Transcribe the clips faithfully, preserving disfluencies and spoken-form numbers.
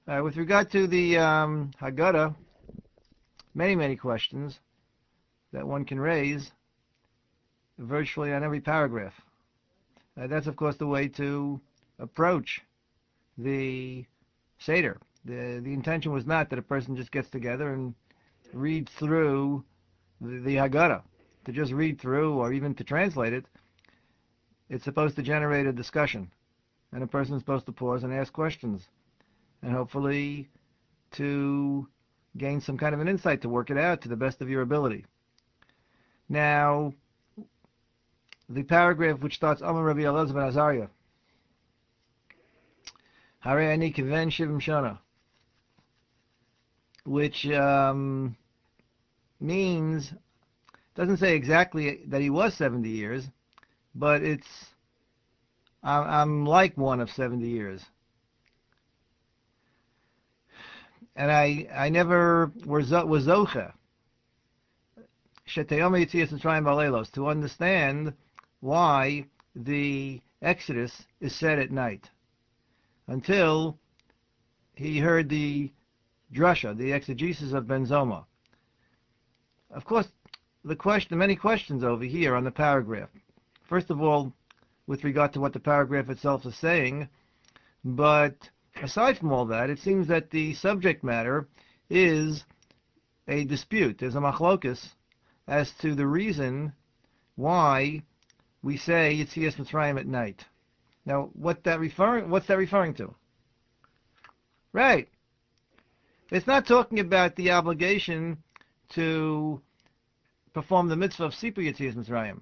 Uh, with regard to the um, Haggadah, many, many questions that one can raise virtually on every paragraph. Uh, that's, of course, the way to approach the Seder. The, the intention was not that a person just gets together and reads through the, the Haggadah. To just read through or even to translate it, it's supposed to generate a discussion. And a person is supposed to pause and ask questions. And hopefully to gain some kind of an insight to work it out to the best of your ability. Now, the paragraph which starts Amar Rabbi Elazar ben Azariah, Harei ani kiven shivim shana, which um, means, doesn't say exactly that he was seventy years, but it's, I'm, I'm like one of seventy years. And I I never was was zocha shetayom yitzias Mitzrayim balelos, to understand why the Exodus is said at night, until he heard the drasha, the exegesis of Ben Zoma. Of course, the question, many questions over here on the paragraph. First of all, with regard to what the paragraph itself is saying, but aside from all that, it seems that the subject matter is a dispute. There's a machlokus as to the reason why we say Yitzias Mitzrayim at night. Now, what that referring, what's that referring to? Right. It's not talking about the obligation to perform the mitzvah of Sipur Yitzias Mitzrayim.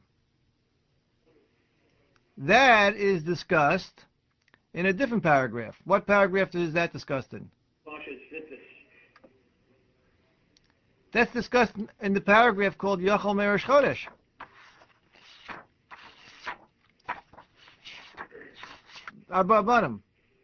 That is discussed in a different paragraph. What paragraph is that discussed in? That's discussed in the paragraph called Yachol Me'Rosh Chodesh. Above bottom.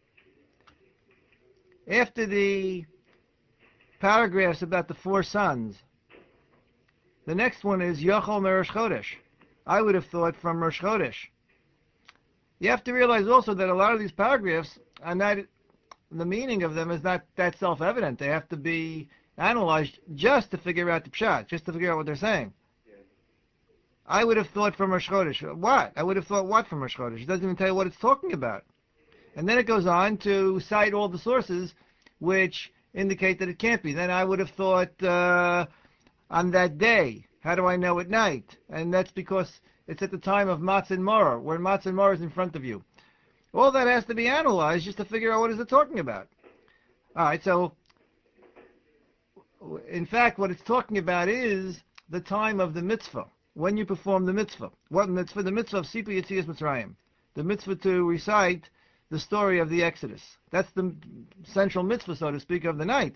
After the paragraphs about the four sons, the next one is Yachol Me'Rosh Chodesh. I would have thought from Rosh Chodesh. You have to realize also that a lot of these paragraphs are not, the meaning of them is not that self-evident. They have to be analyzed just to figure out the pshat, just to figure out what they're saying. Yeah. I would have thought from Rosh Chodesh. What? I would have thought what from Rosh Chodesh? It doesn't even tell you what it's talking about. And then it goes on to cite all the sources which indicate that it can't be. Then I would have thought uh, on that day. How do I know at night? And that's because it's at the time of Matzah and Maror, where Matzah and Maror is in front of you. All that has to be analyzed just to figure out what is it talking about. All right, so in fact, what it's talking about is the time of the mitzvah, when you perform the mitzvah. What mitzvah? The mitzvah of Sipur Yitzias Mitzrayim. The mitzvah to recite the story of the Exodus. That's the central mitzvah, so to speak, of the night.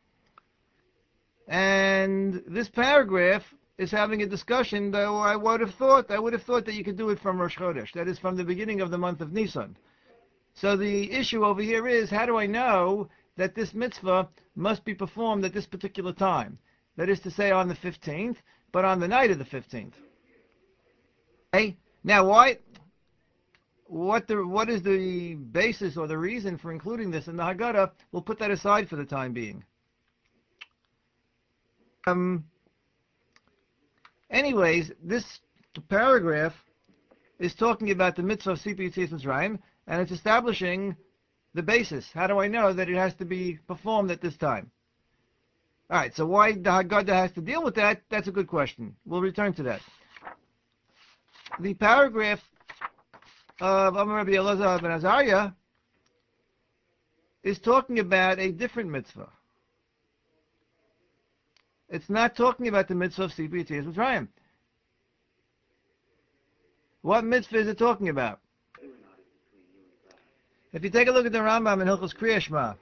And this paragraph is having a discussion, though I would have thought, I would have thought that you could do it from Rosh Chodesh. That is from the beginning of the month of Nisan. So the issue over here is, how do I know that this mitzvah must be performed at this particular time? That is to say, on the fifteenth, but on the night of the fifteenth. Okay? Now, why? What the what is the basis or the reason for including this in the Haggadah? We'll put that aside for the time being. Um. Anyways, this paragraph is talking about the mitzvah of Sipur Yitzias Mitzrayim, and it's establishing the basis. How do I know that it has to be performed at this time? All right, so why the Haggadah has to deal with that, that's a good question. We'll return to that. The paragraph of Amar Rabbi Elazar ben Azariah is talking about a different mitzvah. It's not talking about the mitzvah of Sipur Yitzias Mitzrayim. What mitzvah is it talking about? If you take a look at the Rambam in Hilchos Kriya Shema,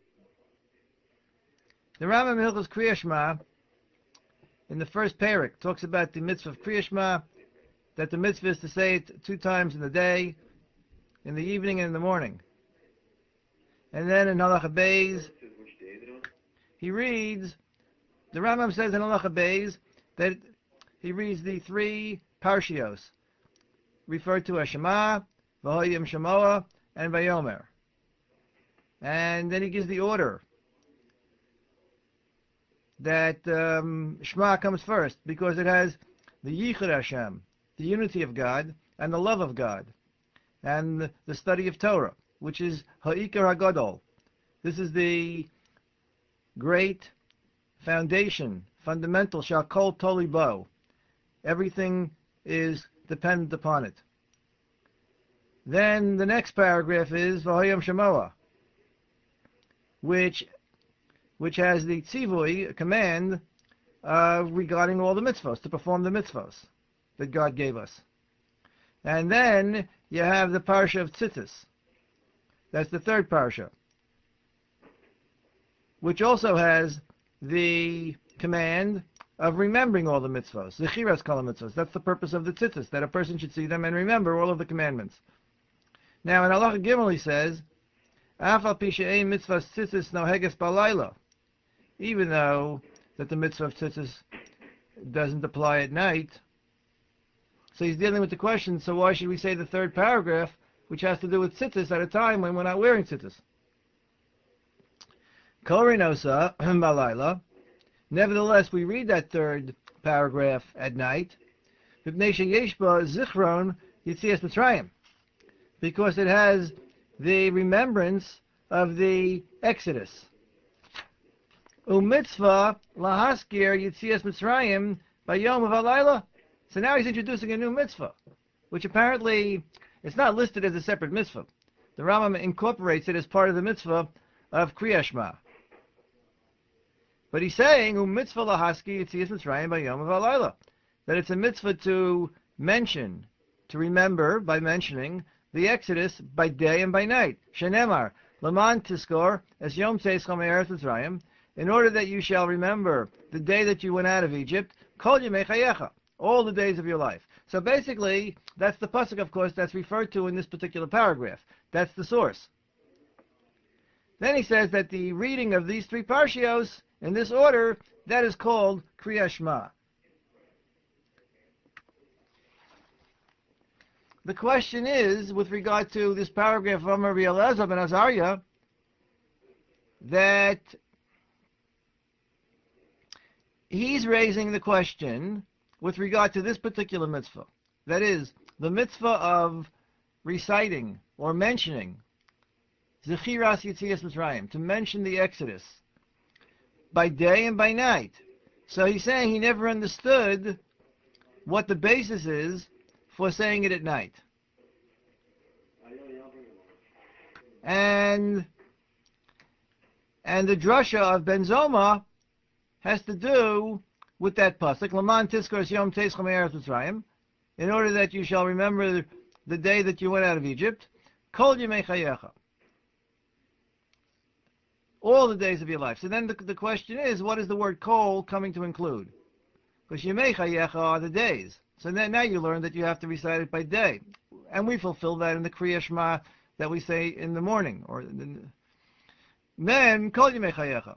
the Rambam in Hilchos Kriya Shema, in the first parak, talks about the mitzvah of Kriya Shema, that the mitzvah is to say it two times in the day, in the evening and in the morning. And then in Halacha Beis, he reads, the Rambam says in Halacha Beis that he reads the three parshios, referred to as Shema, V'hoyim Shemoah, and Vayomer. And then he gives the order that um, Shema comes first, because it has the Yichud Hashem, the unity of God, and the love of God, and the study of Torah, which is Ha'ikar HaGadol. This is the great foundation, fundamental, Shakol Toli Bo. Everything is dependent upon it. Then the next paragraph is V'hoyam Shemoah, which which has the tzivui, a command, uh, regarding all the mitzvos, to perform the mitzvos that God gave us. And then you have the parsha of Tzitzis. That's the third parsha, which also has the command of remembering all the mitzvos, the Zechiras kol mitzvos. That's the purpose of the Tzitzis, that a person should see them and remember all of the commandments. Now in Halacha Gimel he says, Af al pi she'ein mitzvah tzitzis noheges balayla, even though that the mitzvah of tzitzis doesn't apply at night. So he's dealing with the question, so why should we say the third paragraph, which has to do with tzitzis, at a time when we're not wearing tzitzis? Kol rinosa balayla. Nevertheless, we read that third paragraph at night, V'pnei sheyesh ba zichron yitzias Mitzrayim, because it has the remembrance of the Exodus. U'mitzvah lahaskir yitzias Mitzrayim bayom v'alayla. So now he's introducing a new mitzvah, which apparently it's not listed as a separate mitzvah. The Rambam incorporates it as part of the mitzvah of Kriyas Shema. But he's saying u'mitzvah lahaskir yitzias Mitzrayim bayom v'alayla, that it's a mitzvah to mention, to remember by mentioning the Exodus by day and by night. Shenemar, Laman Tiskor, as Yom Teischom Eretz Mitzrayim, in order that you shall remember the day that you went out of Egypt, Kol Yemei Chayecha, all the days of your life. So basically, that's the pasuk, of course, that's referred to in this particular paragraph. That's the source. Then he says that the reading of these three parshios in this order, that is called Kriyas Shema. The question is, with regard to this paragraph of Amar Elazar ben Azariah, that he's raising the question with regard to this particular mitzvah. That is, the mitzvah of reciting or mentioning Zechiras Yitzias Mitzrayim, to mention the Exodus by day and by night. So he's saying he never understood what the basis is for saying it at night. And and the drasha of Ben Zoma has to do with that pasuk, Laman Tiskor Yom Teischom Eretz Mitzrayim, in order that you shall remember the day that you went out of Egypt, Kol Yemei Chayecha, all the days of your life. So then the, the question is, what is the word Kol coming to include? Because Yemei Chayecha are the days. So then now you learn that you have to recite it by day. And we fulfill that in the Kriyas Shema that we say in the morning. Or in, then, Kol Yemei Chayecha.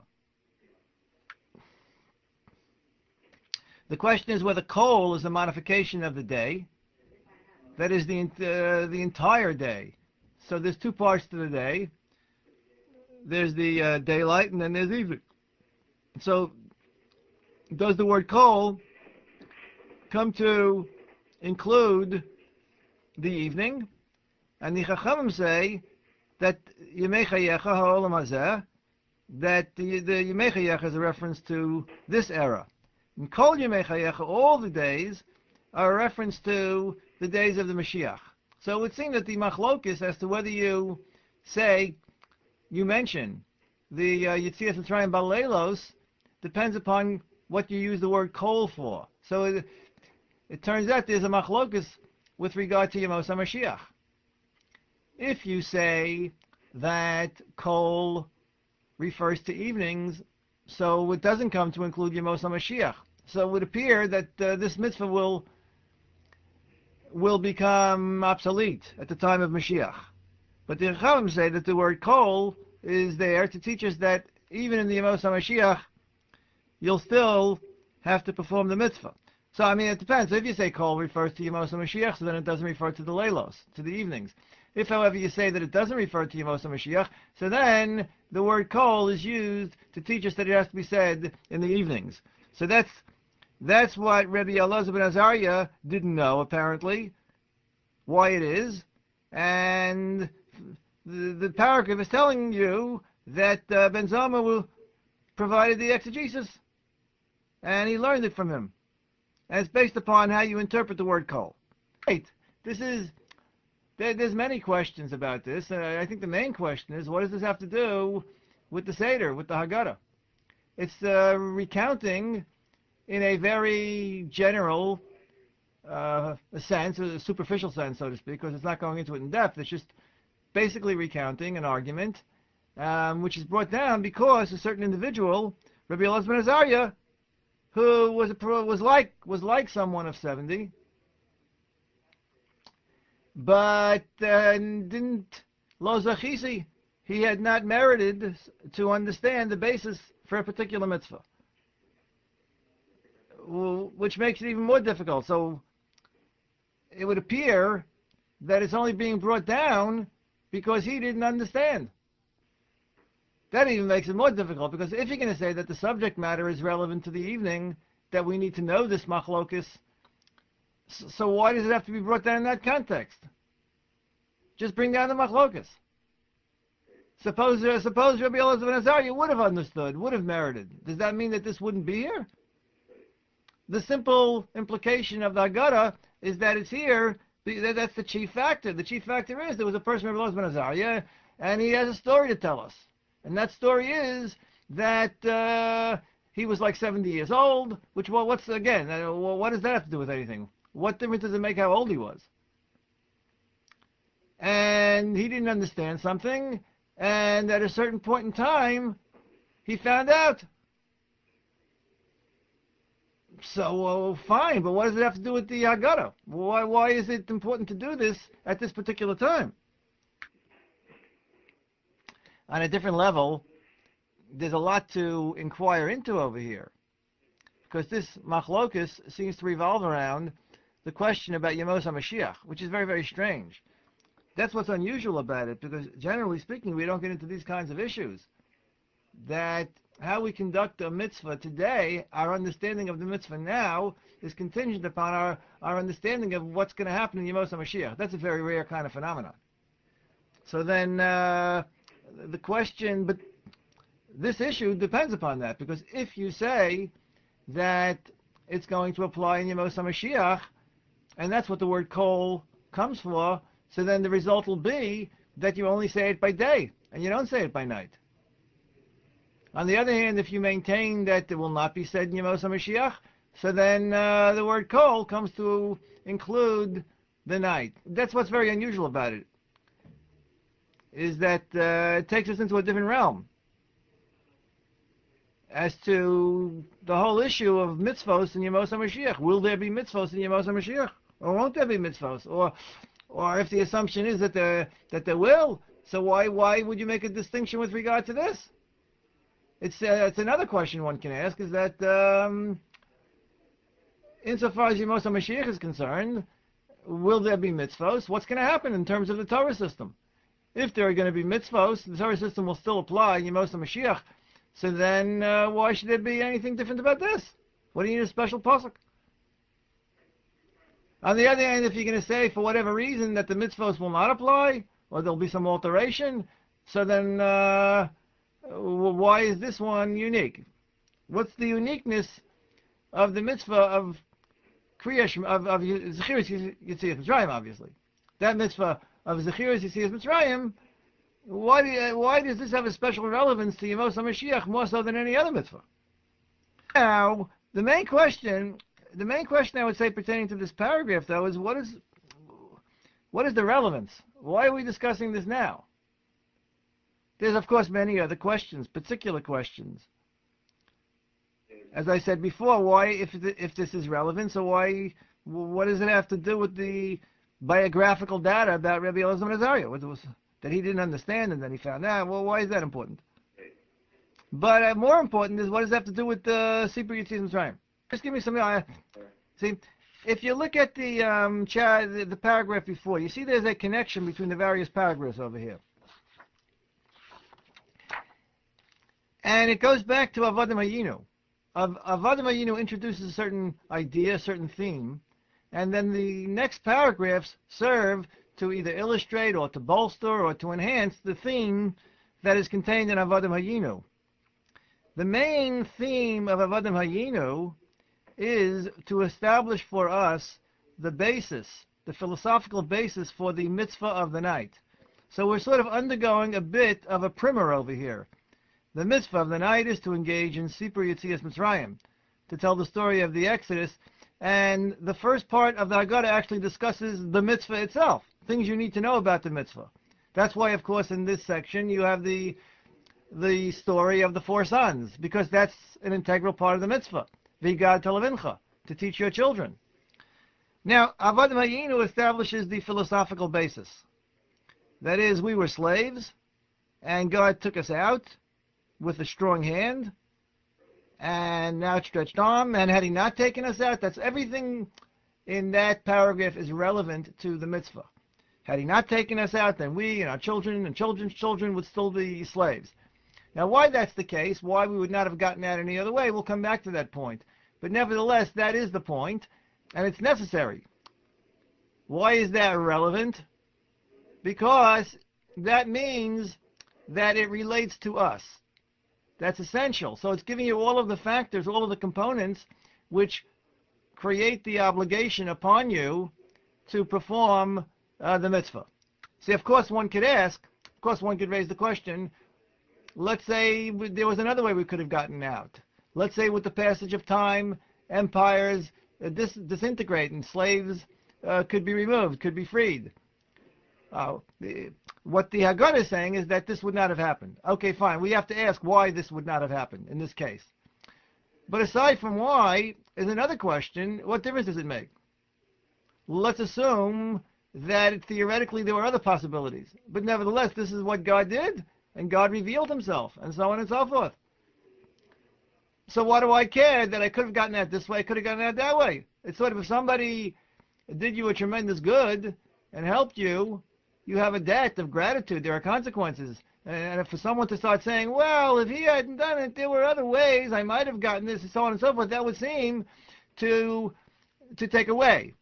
The question is whether Kol is a modification of the day. That is the, uh, the entire day. So there's two parts to the day. There's the uh, daylight and then there's evening. So does the word Kol come to include the evening? And the Chachamim say that Yemei Chayecha ha'olam hazeh, that the, the Yemei Chayecha is a reference to this era. And Kol Yemei Chayecha, all the days, are a reference to the days of the Mashiach. So it would seem that the machlokis as to whether you say, you mention the uh, Yitzias Mitzrayim Baleilos, depends upon what you use the word Kol for. So it, it turns out there's a machlokis with regard to Yemos HaMashiach. If you say that Kol refers to evenings, so it doesn't come to include Yemos HaMashiach. So it would appear that uh, this mitzvah will will become obsolete at the time of Mashiach. But the Chachamim say that the word Kol is there to teach us that even in the Yemos HaMashiach, you'll still have to perform the mitzvah. So, I mean, it depends. So if you say Kol refers to Yemos HaMashiach, so then it doesn't refer to the Leilos, to the evenings. If, however, you say that it doesn't refer to Yemos HaMashiach, so then the word kol is used to teach us that it has to be said in the evenings. So that's that's what Rabbi Elazar ben Azariah didn't know, apparently, why it is. And the, the paragraph is telling you that uh, Ben Zoma provided the exegesis, and he learned it from him. And it's based upon how you interpret the word kol. Right. This is, there, there's many questions about this. Uh, I think the main question is, what does this have to do with the Seder, with the Haggadah? It's uh, recounting in a very general uh, a sense, a superficial sense, so to speak, because it's not going into it in depth. It's just basically recounting an argument, um, which is brought down because a certain individual, Rabbi Elazar ben Azariah, who was a, was like was like someone of seventy, but uh, didn't lo zachisi. He had not merited to understand the basis for a particular mitzvah, which makes it even more difficult. So it would appear that it's only being brought down because he didn't understand. That even makes it more difficult, because if you're going to say that the subject matter is relevant to the evening, that we need to know this machlokus, so why does it have to be brought down in that context? Just bring down the machlokus. Suppose, uh, suppose Rabbi Elazar ben Azariah would have understood, would have merited. Does that mean that this wouldn't be here? The simple implication of the Haggadah is that it's here. That's the chief factor. The chief factor is there was a person, Rabbi Elazar ben Azariah, and he has a story to tell us. And that story is that uh, he was like seventy years old, which, well, what's, again, uh, well, what does that have to do with anything? What difference does it make how old he was? And he didn't understand something, and at a certain point in time, he found out. So, uh, fine, but what does it have to do with the Haggadah? Why, why is it important to do this at this particular time? On a different level, there's a lot to inquire into over here, because this machlokus seems to revolve around the question about Yemos HaMashiach, which is very, very strange. That's what's unusual about it, because generally speaking, we don't get into these kinds of issues. That how we conduct a mitzvah today, our understanding of the mitzvah now, is contingent upon our, our understanding of what's going to happen in Yemos HaMashiach. That's a very rare kind of phenomenon. So then, uh, the question, but this issue depends upon that, because if you say that it's going to apply in Yemos HaMashiach, and that's what the word kol comes for, so then the result will be that you only say it by day, and you don't say it by night. On the other hand, if you maintain that it will not be said in Yemos HaMashiach, so then uh, the word kol comes to include the night. That's what's very unusual about it, is that uh, it takes us into a different realm as to the whole issue of mitzvos in Yemos HaMashiach. Will there be mitzvos in Yemos HaMashiach, or won't there be mitzvos? Or, or if the assumption is that there that there will, so why why would you make a distinction with regard to this? It's uh, it's another question one can ask, is that um, insofar as Yemos HaMashiach is concerned, will there be mitzvos? What's going to happen in terms of the Torah system? If there are going to be mitzvos, the Torah system will still apply in Yemos HaMashiach. So then, uh, why should there be anything different about this? What do you need a special pasuk? On the other hand, if you're going to say, for whatever reason, that the mitzvos will not apply, or there'll be some alteration, so then, uh, why is this one unique? What's the uniqueness of the mitzvah of Kriyash, of, of Zechiras Yetzias Mitzrayim, obviously? That mitzvah of Zechiras Yetzias Mitzrayim, why, do you, why does this have a special relevance to Yemos HaMashiach more so than any other mitzvah? Now, the main question, the main question I would say pertaining to this paragraph, though, is what is, what is the relevance? Why are we discussing this now? There's, of course, many other questions, particular questions. As I said before, why, if if this is relevant, so why, what does it have to do with the biographical data about Rabbi Elazar ben Azariah, what was, that he didn't understand and then he found out? Well, why is that important? But uh, more important is, what does that have to do with the uh, Sipur Yetzias Mitzrayim? Just give me some. Uh, see, if you look at the, um, cha- the the paragraph before, you see there's a connection between the various paragraphs over here. And it goes back to Avodim Hayinu. Av- Avodim Hayinu introduces a certain idea, a certain theme, and then the next paragraphs serve to either illustrate or to bolster or to enhance the theme that is contained in Avodim Hayinu. The main theme of Avodim Hayinu is to establish for us the basis, the philosophical basis for the mitzvah of the night. So we're sort of undergoing a bit of a primer over here. The mitzvah of the night is to engage in Sipur Yetzias Mitzrayim, to tell the story of the Exodus, and the first part of the Haggadah actually discusses the mitzvah itself, things you need to know about the mitzvah. That's why, of course, in this section you have the the story of the four sons, because that's an integral part of the mitzvah, V'gad Telavincha, to teach your children. Now, Avodim Hayinu establishes the philosophical basis. That is, we were slaves, and God took us out with a strong hand and outstretched arm, and had he not taken us out, that's everything in that paragraph is relevant to the mitzvah. Had he not taken us out, then we and our children and children's children would still be slaves. Now, why that's the case, why we would not have gotten out any other way, we'll come back to that point. But nevertheless, that is the point, and it's necessary. Why is that relevant? Because that means that it relates to us. That's essential. So it's giving you all of the factors, all of the components which create the obligation upon you to perform uh, the mitzvah. See, of course one could ask, of course one could raise the question, let's say there was another way we could have gotten out. Let's say with the passage of time, empires uh, dis- disintegrate and slaves uh, could be removed, could be freed. Uh, the, what the Haggadah is saying is that this would not have happened. Okay, fine. We have to ask why this would not have happened in this case. But aside from why, is another question, what difference does it make? Let's assume that theoretically there were other possibilities. But nevertheless, this is what God did, and God revealed himself, and so on and so forth. So why do I care that I could have gotten out this way, I could have gotten out that way? It's sort of if somebody did you a tremendous good and helped you, you have a debt of gratitude. There are consequences. And if for someone to start saying, well, if he hadn't done it, there were other ways, I might have gotten this, and so on and so forth, that would seem to to take away.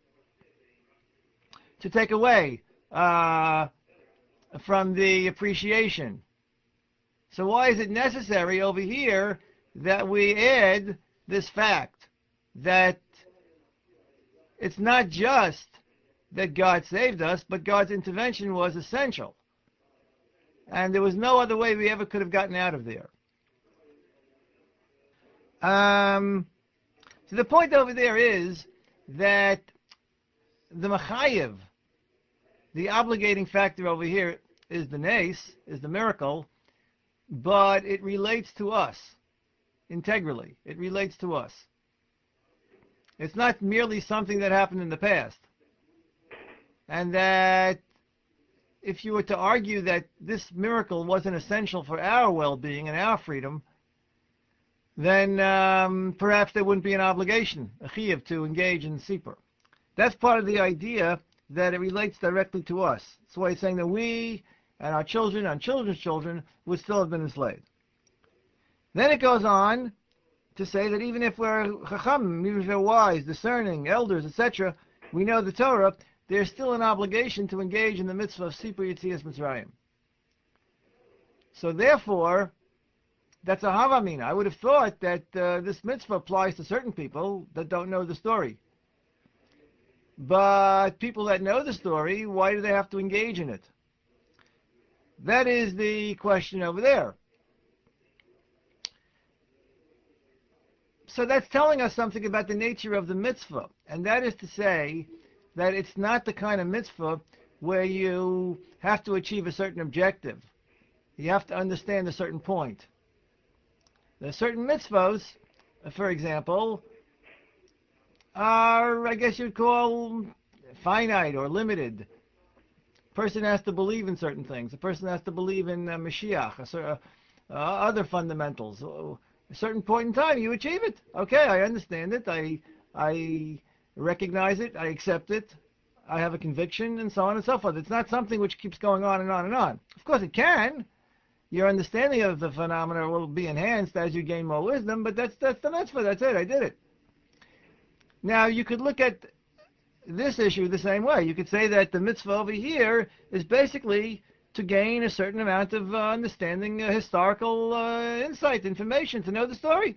To take away uh, from the appreciation. So why is it necessary over here that we add this fact that it's not just that God saved us, but God's intervention was essential. And there was no other way we ever could have gotten out of there. Um, so the point over there is that the machayev, the obligating factor over here, is the nace, is the miracle, but it relates to us integrally. It relates to us. It's not merely something that happened in the past. And that if you were to argue that this miracle wasn't essential for our well-being and our freedom, then um, perhaps there wouldn't be an obligation, a chiyuv, to engage in sipur. That's part of the idea that it relates directly to us. That's why it's saying that we and our children and children's children would still have been enslaved. Then it goes on to say that even if we're chacham, even if we're wise, discerning, elders, et cetera, we know the Torah, there's still an obligation to engage in the mitzvah of Sipur Yetzias Mitzrayim. So therefore, that's a havamina. I would have thought that uh, this mitzvah applies to certain people that don't know the story. But people that know the story, why do they have to engage in it? That is the question over there. So that's telling us something about the nature of the mitzvah. And that is to say that it's not the kind of mitzvah where you have to achieve a certain objective. You have to understand a certain point. There are certain mitzvahs, for example, are, I guess you'd call, finite or limited. A person has to believe in certain things. A person has to believe in uh, Mashiach, uh, uh, other fundamentals. A certain point in time, you achieve it. Okay, I understand it. I, I recognize it, I accept it, I have a conviction, and so on and so forth. It's not something which keeps going on and on and on. Of course it can. Your understanding of the phenomena will be enhanced as you gain more wisdom, but that's that's the mitzvah. That's it. I did it. Now, you could look at this issue the same way. You could say that the mitzvah over here is basically to gain a certain amount of uh, understanding, uh, historical uh, insight, information, to know the story.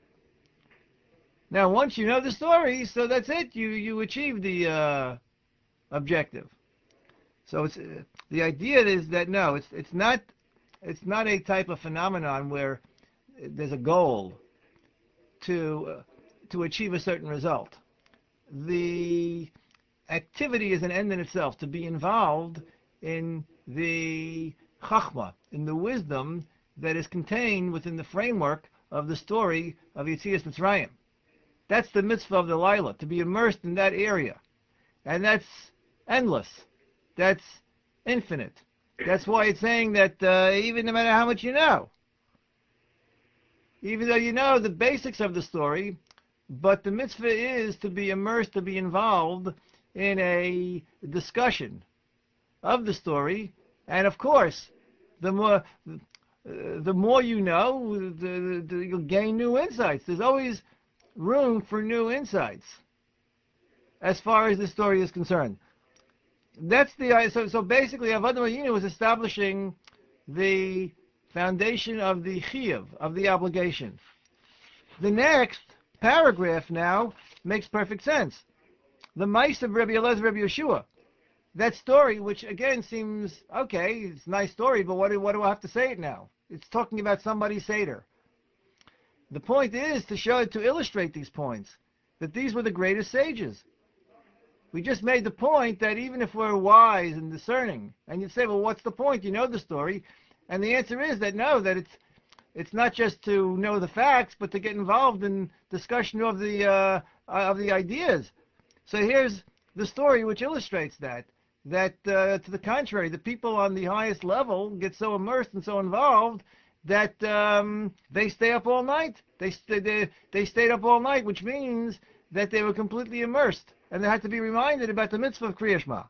Now, once you know the story, so that's it. You you achieve the uh, objective. So it's uh, the idea is that no, it's it's not it's not a type of phenomenon where there's a goal to uh, to achieve a certain result. The activity is an end in itself, to be involved in the chachma, in the wisdom that is contained within the framework of the story of Yetzias Mitzrayim. That's the mitzvah of the Laila, to be immersed in that area. And that's endless. That's infinite. That's why it's saying that uh, even no matter how much you know, even though you know the basics of the story, but the mitzvah is to be immersed, to be involved in a discussion of the story. And of course, the more uh, the more you know, the, the, you'll gain new insights. There's always room for new insights as far as the story is concerned. That's the so so basically Avodah Mayinu was establishing the foundation of the chiyuv, of the obligation. The next paragraph now makes perfect sense. The mice of Rabbi Eliezer, Rabbi Yeshua. That story, which again seems okay, it's a nice story, but what do, what do I have to say it now? It's talking about somebody's Seder. The point is to show, to illustrate these points, that these were the greatest sages. We just made the point that even if we're wise and discerning, and you say, well, what's the point? You know the story. And the answer is that no, that it's it's not just to know the facts, but to get involved in discussion of the uh, of the ideas. So here's the story which illustrates that. That uh, to the contrary, the people on the highest level get so immersed and so involved that um, they stay up all night. They, st- they they stayed up all night, which means that they were completely immersed, and they had to be reminded about the mitzvah of Kriya Shema.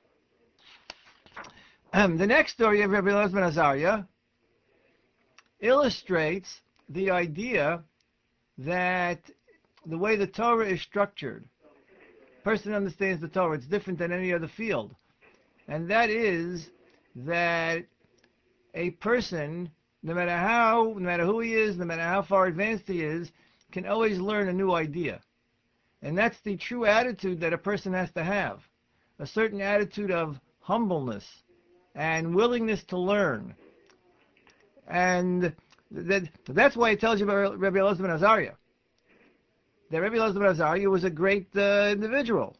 Um, the next story of Rabbi Eliezer ben Azariah illustrates the idea that the way the Torah is structured, person understands the Torah, it's different than any other field. And that is that a person, no matter how, no matter who he is, no matter how far advanced he is, can always learn a new idea. And that's the true attitude that a person has to have. A certain attitude of humbleness and willingness to learn. And that, that's why it tells you about Rabbi Eliezer ben Azariah. That Rabbi Eliezer ben Azariah was a great uh, individual.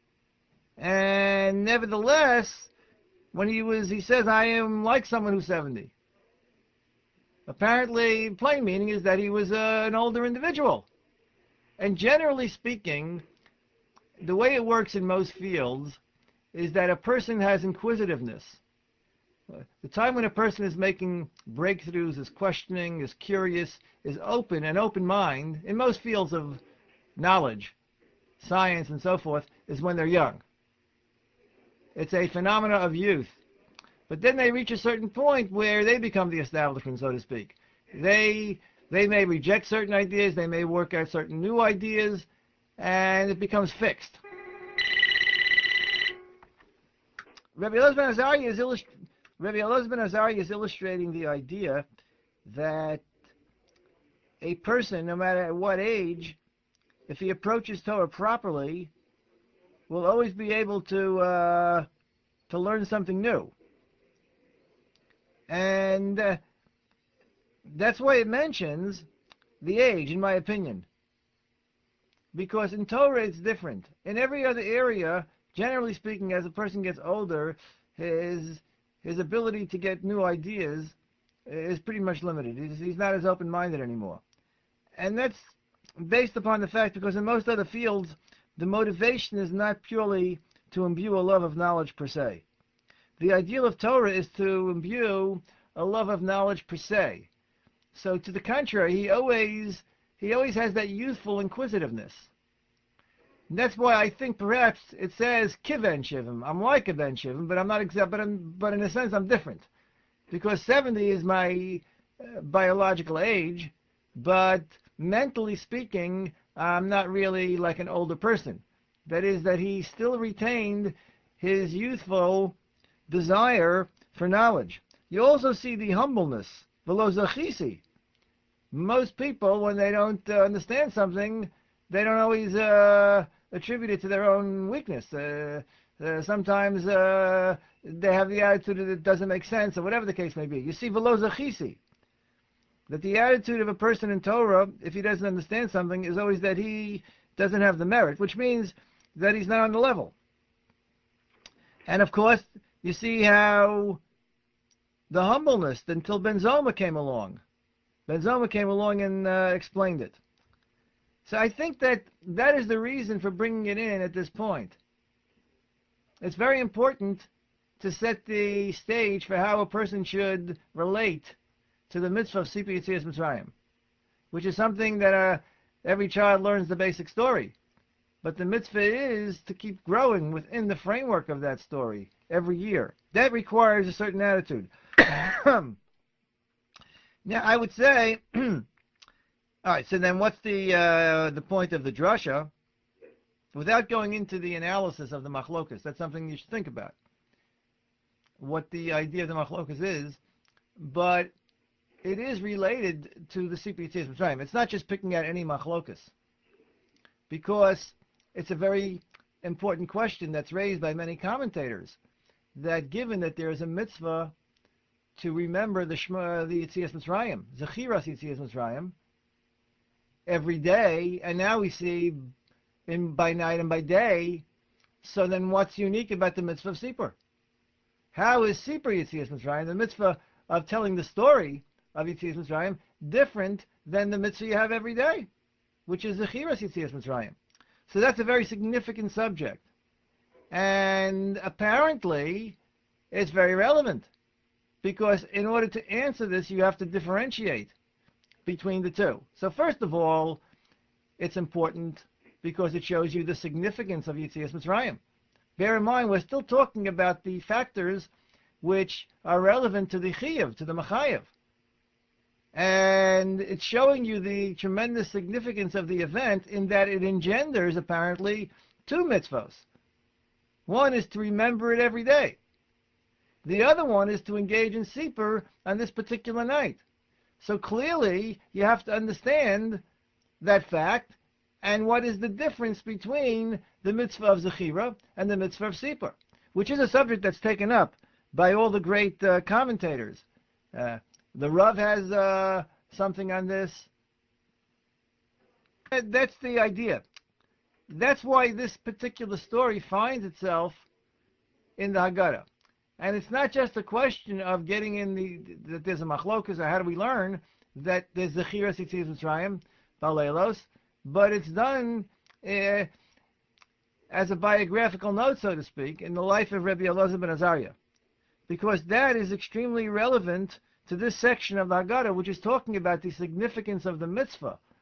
And nevertheless, when he was, he says, I am like someone who's seventy. Apparently, plain meaning is that he was uh, an older individual. And generally speaking, the way it works in most fields is that a person has inquisitiveness. The time when a person is making breakthroughs, is questioning, is curious, is open, an open mind, in most fields of knowledge, science and so forth, is when they're young. It's a phenomena of youth. But then they reach a certain point where they become the establishment, so to speak. They they may reject certain ideas, they may work out certain new ideas, and it becomes fixed. Rabbi Eliezer ben Azariah is, illust- Rabbi Eliezer ben Azariah is illustrating the idea that a person, no matter at what age, if he approaches Torah properly, will always be able to uh, to learn something new. And uh, that's why it mentions the age, in my opinion. Because in Torah it's different. In every other area, generally speaking, as a person gets older, his his ability to get new ideas is pretty much limited. He's, he's not as open-minded anymore. And that's based upon the fact, because in most other fields, the motivation is not purely to imbue a love of knowledge per se. The ideal of Torah is to imbue a love of knowledge per se. So to the contrary, he always he always has that youthful inquisitiveness. And that's why I think perhaps it says kiven shivim. I'm like a ben shivim, but I'm not exact. But I'm, but in a sense, I'm different, because seventy is my uh, biological age, but mentally speaking, I'm not really like an older person. That is, that he still retained his youthful desire for knowledge. You also see the humbleness, velo zachisi. Most people, when they don't uh, understand something, they don't always uh, attribute it to their own weakness. Uh, uh, sometimes uh, they have the attitude that it doesn't make sense, or whatever the case may be. You see, velo zachisi, that the attitude of a person in Torah, if he doesn't understand something, is always that he doesn't have the merit, which means that he's not on the level. And of course, you see how the humbleness until Ben Zoma came along. Ben Zoma came along and uh, explained it. So I think that that is the reason for bringing it in at this point. It's very important to set the stage for how a person should relate to the mitzvah of Sipur Yetzias Mitzrayim, which is something that uh, every child learns the basic story. But the mitzvah is to keep growing within the framework of that story every year. That requires a certain attitude. Now, I would say, all right, so then what's the uh, the point of the drasha? Without going into the analysis of the machlokas, that's something you should think about, what the idea of the machlokas is, but it is related to the Sipur Yetzias Mitzrayim. It's not just picking out any machlokas, because it's a very important question that's raised by many commentators, that given that there is a mitzvah to remember the Shema, the Yetzias Mitzrayim, Zechiras Yetzias Mitzrayim, every day, and now we see in by night and by day, so then what's unique about the mitzvah of Sipur? How is Sipur Yetzias Mitzrayim, the mitzvah of telling the story of Yetzias Mitzrayim, different than the mitzvah you have every day, which is Zechiras Yetzias Mitzrayim? So that's a very significant subject. And apparently, it's very relevant, because in order to answer this, you have to differentiate between the two. So first of all, it's important because it shows you the significance of Yetzias Mitzrayim. Bear in mind, we're still talking about the factors which are relevant to the Chiyuv, to the Machayev. And it's showing you the tremendous significance of the event in that it engenders, apparently, two mitzvahs. One is to remember it every day. The other one is to engage in Sipur on this particular night. So clearly, you have to understand that fact, and what is the difference between the mitzvah of Zechira and the mitzvah of Sipur, which is a subject that's taken up by all the great uh, commentators. Uh, the Rav has uh, something on this. That's the idea. That's why this particular story finds itself in the Haggadah. And it's not just a question of getting in the, that there's a machlokas, or how do we learn that there's Zechiras Yetzias Mitzrayim, Baleilos, but it's done uh, as a biographical note, so to speak, in the life of Rabbi Elazar ben Azariah. Because that is extremely relevant to this section of the Haggadah, which is talking about the significance of the mitzvah